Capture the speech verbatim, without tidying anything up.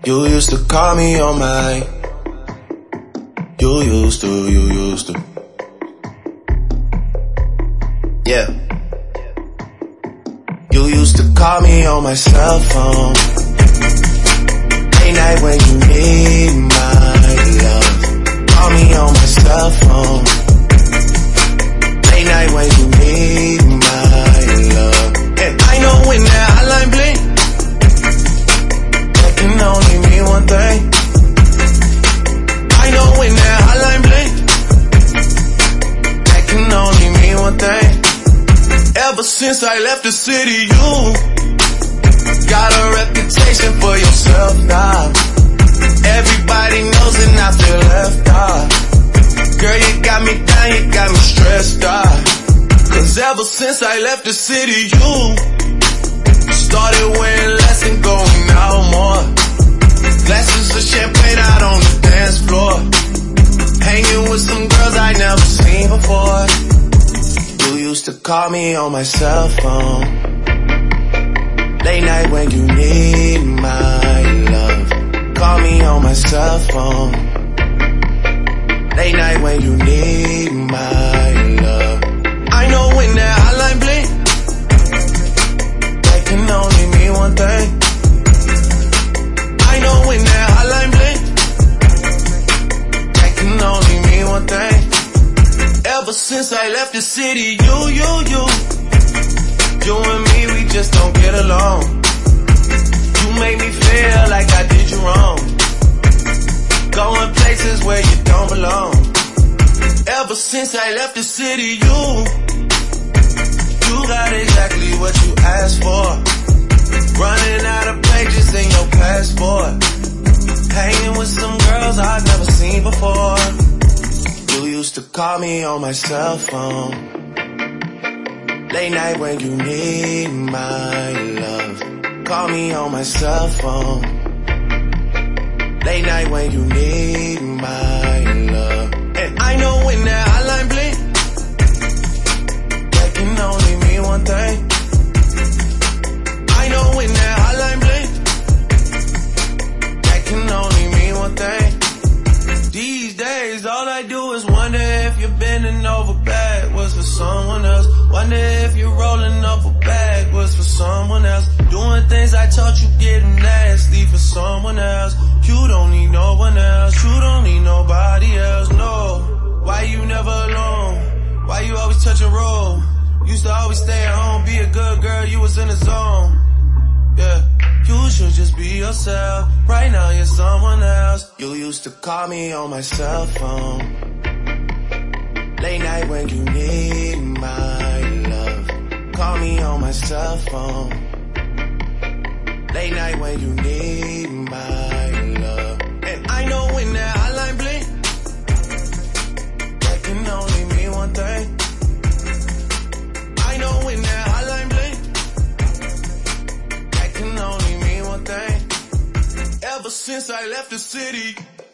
You used to call me on my, you used to, you used to. Yeah. You used to call me on my cell phone. Late night when you need my love. Call me on my cell phone. Late night when you need my love. And I know when that hotline blink, that can only mean one thing. I know when that hotline blink, that can only mean one thing. Ever since I left the city, you got a reputation for yourself now. Everybody knows and I feel left out. Girl, you got me down, you got me stressed out. Cause ever since I left the city, you started wearing less and going out more. Glasses of champagne out on the dance floor. Hanging with some girls I never seen before. You used to call me on my cell phone. Late night when you need my love. Call me on my cell phone. Late night when you need my love. I know when that hotline blink, that can only mean one thing. I know when that hotline blink, that can only mean one thing. Ever since I left the city, you, you, you You and me, we just don't get along. You make me feel like I did you wrong. Going places where you don't belong. Ever since I left the city, you You got exactly what you asked for. Running out of pages in your passport. Hanging with some girls I've never seen before. You used to call me on my cell phone. Late night when you need my love. Call me on my cell phone. Late night when you need my love. And I know when that hotline blink, that can only mean one thing. I know when that hotline blink, that can only mean one thing. These days, all I do is wonder if you're bending over backwards for someone else. Wonder if you're rolling up a backwards for someone else. Doing things I taught you getting nasty for someone else. You don't need no one else. You don't need nobody else, no. Why you never alone? Why you always touch a roll? Used to always stay at home, be a good girl, you was in the zone. Yeah. You should just be yourself. Right now you're someone else. You used to call me on my cell phone. Late night when you need my love. Call me on my cell phone. Late night when you need my love. And I know when that hotline blink, that can only mean one thing. I know when that hotline blink, that can only mean one thing. Ever since I left the city.